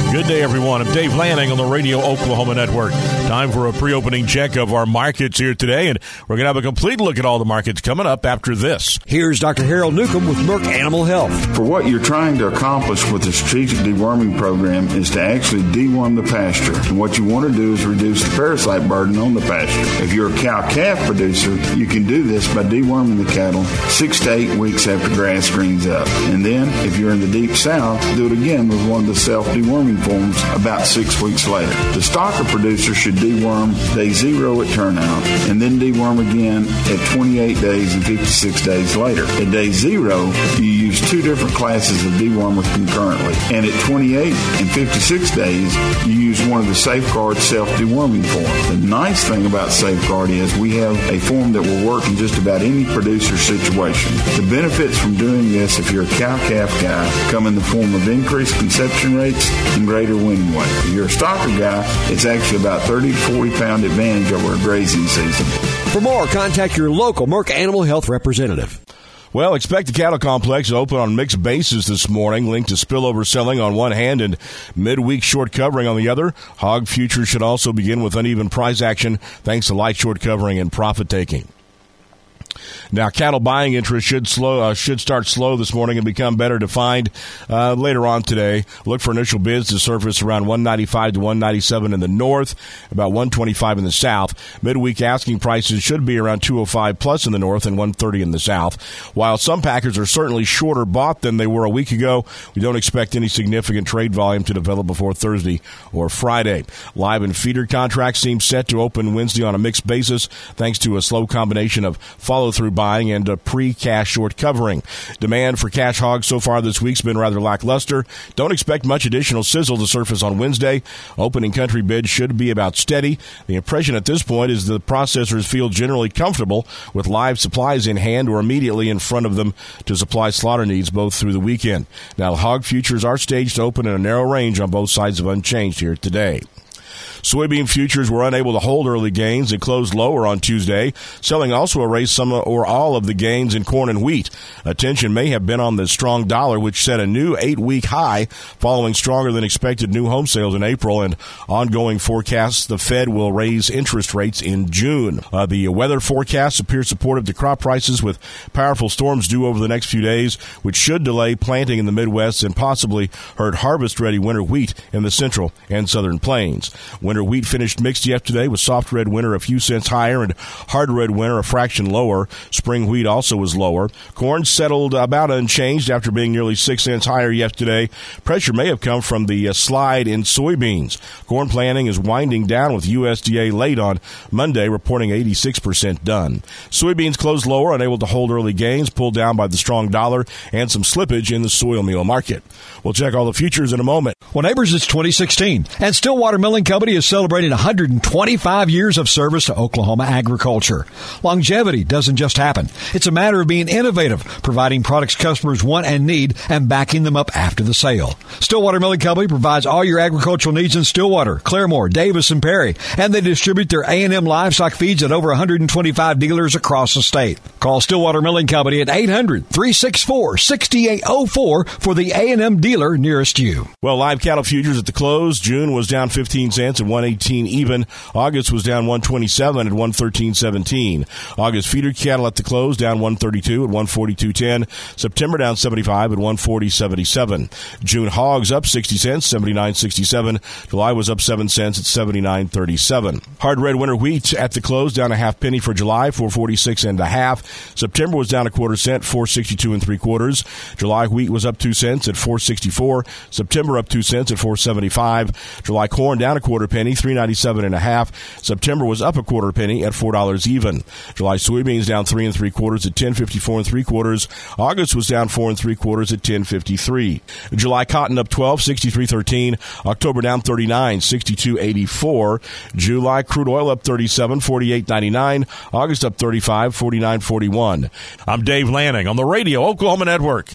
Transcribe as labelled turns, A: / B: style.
A: Good day, everyone. I'm Dave Lanning on the Radio Oklahoma Network. Time for a pre-opening check of our markets here today, and we're going to have a complete look at all the markets coming up after this.
B: Here's Dr. Harold Newcomb with Merck Animal Health.
C: For what you're trying to accomplish with the strategic deworming program is to actually deworm the pasture. And what you want to do is reduce the parasite burden on the pasture. If you're a cow-calf producer, you can do this by deworming the cattle 6 to 8 weeks after grass greens up. And then, if you're in the deep south, do it again with one of the self-deworming forms about 6 weeks later. The stocker producer should deworm day 0 at turnout and then deworm again at 28 days and 56 days later. At day 0, you use 2 different classes of dewormer concurrently. And at 28 and 56 days, you use one of the Safeguard self-deworming forms. The nice thing about Safeguard is we have a form that will work in just about any producer situation. The benefits from doing this, if you're a cow-calf guy, come in the form of increased conception rates and greater winning weight. If you're a stocker guy, it's actually about 30 to 40 pound advantage over a grazing season.
B: For more, contact your local Merck Animal Health representative.
A: Well, expect the cattle complex to open on mixed basis this morning, linked to spillover selling on one hand and midweek short covering on the other. Hog futures should also begin with uneven price action thanks to light short covering and profit taking. Now, cattle buying interest should start slow this morning and become better defined later on today. Look for initial bids to surface around 195 to 197 in the north, about 125 in the south. Midweek asking prices should be around 205 plus in the north and 130 in the south. While some packers are certainly shorter bought than they were a week ago, we don't expect any significant trade volume to develop before Thursday or Friday. Live and feeder contracts seem set to open Wednesday on a mixed basis thanks to a slow combination of follow-through buying and a pre-cash short covering. Demand for cash hogs so far this week's been rather lackluster. Don't expect much additional sizzle to surface on Wednesday. Opening country bids should be about steady. The impression at this point is the processors feel generally comfortable with live supplies in hand or immediately in front of them to supply slaughter needs both through the weekend. Now, hog futures are staged to open in a narrow range on both sides of unchanged here today. Soybean futures were unable to hold early gains and closed lower on Tuesday. Selling also erased some or all of the gains in corn and wheat. Attention may have been on the strong dollar, which set a new 8-week high following stronger than expected new home sales in April and ongoing forecasts the Fed will raise interest rates in June. The weather forecasts appear supportive to crop prices with powerful storms due over the next few days, which should delay planting in the Midwest and possibly hurt harvest-ready winter wheat in the central and southern plains. Winter wheat finished mixed yesterday with soft red winter a few cents higher and hard red winter a fraction lower. Spring wheat also was lower. Corn settled about unchanged after being nearly 6 cents higher yesterday. Pressure may have come from the slide in soybeans. Corn planting is winding down with USDA late on Monday reporting 86% done. Soybeans closed lower, unable to hold early gains, pulled down by the strong dollar and some slippage in the soil meal market. We'll check all the futures in a moment.
D: Well, neighbors, it's 2016, and Stillwater Milling Company is celebrating 125 years of service to Oklahoma agriculture. Longevity doesn't just happen. It's a matter of being innovative, providing products customers want and need, and backing them up after the sale. Stillwater Milling Company provides all your agricultural needs in Stillwater, Claremore, Davis, and Perry, and they distribute their A&M livestock feeds at over 125 dealers across the state. Call Stillwater Milling Company at 800-364-6804 for the A&M dealer nearest you.
A: Well, live cattle futures at the close. June was down 15 cents at 118 even. August was down 127 at 113.17. August feeder cattle at the close down 132 at 142.10. September down 75 at 140.77. June hogs up 60 cents, 79.67. July was up 7 cents at 79.37. Hard red winter wheat at the close down a half penny for July, 446.5. September was down a quarter cent, 462 3/4. July wheat was up 2 cents at 464. September up 2 cents at 475. July corn down a quarter penny, 397.5. September was up a quarter penny at $4 even. July soybeans down 3 3/4 at 10.54 3/4. August was down 4 3/4 at 10.53. July cotton up 12, 63.13. October down 39, 62.84. July crude oil up 37, 48.99. August up 35, 49.41. I'm Dave Lanning on the Radio Oklahoma Network.